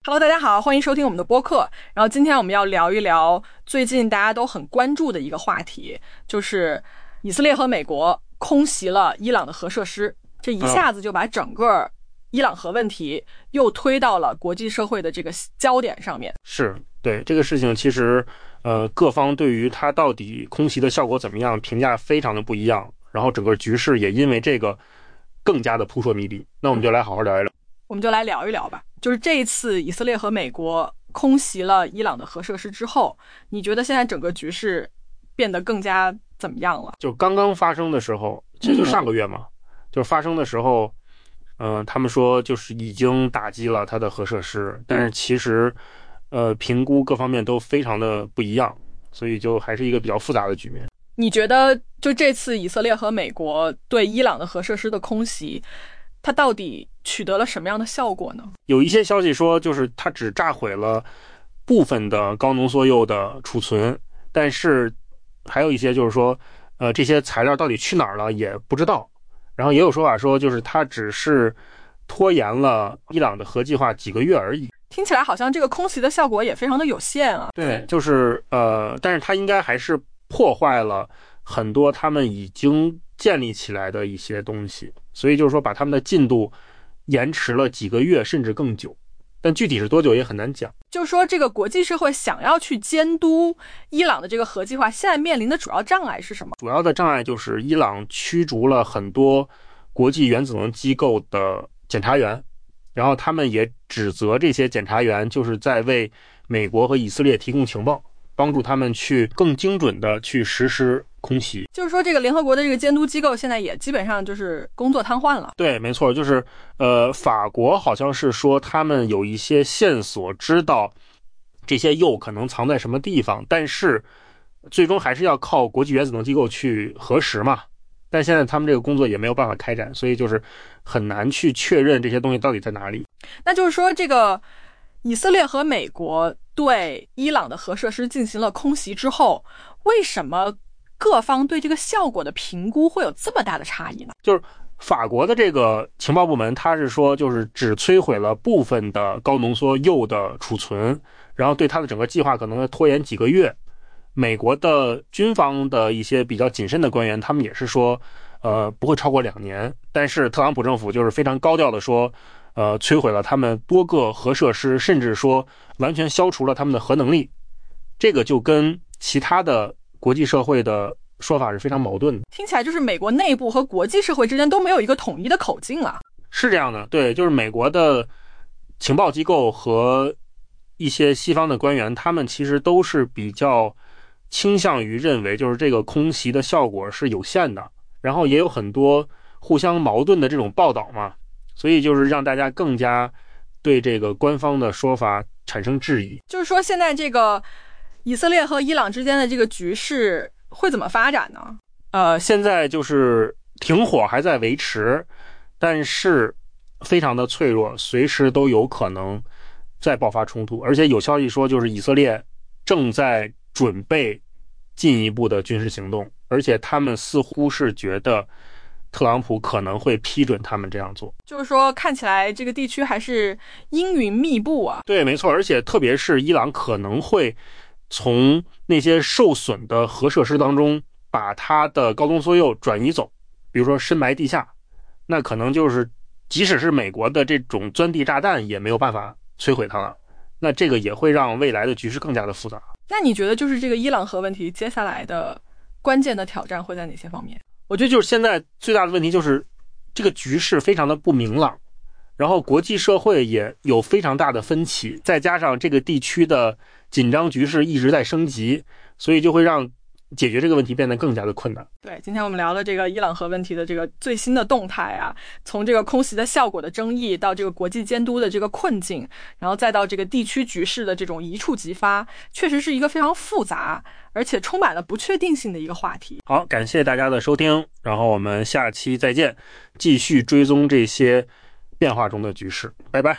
Hello， 大家好，欢迎收听我们的播客。然后今天我们要聊一聊最近大家都很关注的一个话题，就是以色列和美国空袭了伊朗的核设施，这一下子就把整个伊朗核问题又推到了国际社会的这个焦点上面。 是，对这个事情，其实各方对于它到底空袭的效果怎么样评价非常的不一样，然后整个局势也因为这个更加的扑朔迷离。那我们就来好好聊一聊。 我们就来聊一聊吧，就是这一次以色列和美国空袭了伊朗的核设施之后，你觉得现在整个局势变得更加怎么样了？ 就刚刚发生的时候，其实就上个月嘛，就是发生的时候，他们说就是已经打击了它的核设施，但是其实评估各方面都非常的不一样，所以就还是一个比较复杂的局面。 你觉得就这次以色列和美国对伊朗的核设施的空袭，它到底取得了什么样的效果呢？ 有一些消息说，就是它只炸毁了部分的高浓缩铀的储存，但是还有一些就是说，这些材料到底去哪儿了也不知道。然后也有说法说，就是它只是拖延了伊朗的核计划几个月而已。 听起来好像这个空袭的效果也非常的有限啊。 对，就是但是它应该还是破坏了很多他们已经建立起来的一些东西，所以就是说把他们的进度延迟了几个月甚至更久，但具体是多久也很难讲。 就是说这个国际社会想要去监督伊朗的这个核计划，现在面临的主要障碍是什么？ 主要的障碍就是伊朗驱逐了很多国际原子能机构的检察员，然后他们也指责这些检察员就是在为美国和以色列提供情报，帮助他们去更精准的去实施空袭。 就是说这个联合国的这个监督机构现在也基本上就是工作瘫痪了。 对，没错，就是法国好像是说他们有一些线索知道这些铀可能藏在什么地方，但是最终还是要靠国际原子能机构去核实嘛。但现在他们这个工作也没有办法开展，所以就是很难去确认这些东西到底在哪里。 那就是说这个以色列和美国对伊朗的核设施进行了空袭之后，为什么各方对这个效果的评估会有这么大的差异呢？ 就是法国的这个情报部门，他是说就是只摧毁了部分的高浓缩铀的储存，然后对它的整个计划可能会拖延几个月。美国的军方的一些比较谨慎的官员，他们也是说不会超过2年，但是特朗普政府就是非常高调的说摧毁了他们多个核设施，甚至说完全消除了他们的核能力。这个就跟其他的国际社会的说法是非常矛盾的。 听起来就是美国内部和国际社会之间都没有一个统一的口径啊。 是这样的，对，就是美国的情报机构和一些西方的官员，他们其实都是比较倾向于认为就是这个空袭的效果是有限的，然后也有很多互相矛盾的这种报道嘛，所以就是让大家更加对这个官方的说法产生质疑。 就是说现在这个以色列和伊朗之间的这个局势会怎么发展呢？ 现在就是停火还在维持，但是非常的脆弱，随时都有可能再爆发冲突。而且有消息说，就是以色列正在准备进一步的军事行动，而且他们似乎是觉得特朗普可能会批准他们这样做。 就是说看起来这个地区还是阴云密布啊。 对，没错，而且特别是伊朗可能会从那些受损的核设施当中把它的高浓缩铀转移走，比如说深埋地下，那可能就是即使是美国的这种钻地炸弹也没有办法摧毁它了，那这个也会让未来的局势更加的复杂。 那你觉得就是这个伊朗核问题接下来的关键的挑战会在哪些方面？ 我觉得就是现在最大的问题就是这个局势非常的不明朗，然后国际社会也有非常大的分歧，再加上这个地区的紧张局势一直在升级，所以就会让解决这个问题变得更加的困难。 对，今天我们聊了这个伊朗核问题的这个最新的动态啊，从这个空袭的效果的争议到这个国际监督的这个困境，然后再到这个地区局势的这种一触即发，确实是一个非常复杂而且充满了不确定性的一个话题。 好，感谢大家的收听，然后我们下期再见，继续追踪这些变化中的局势，拜拜。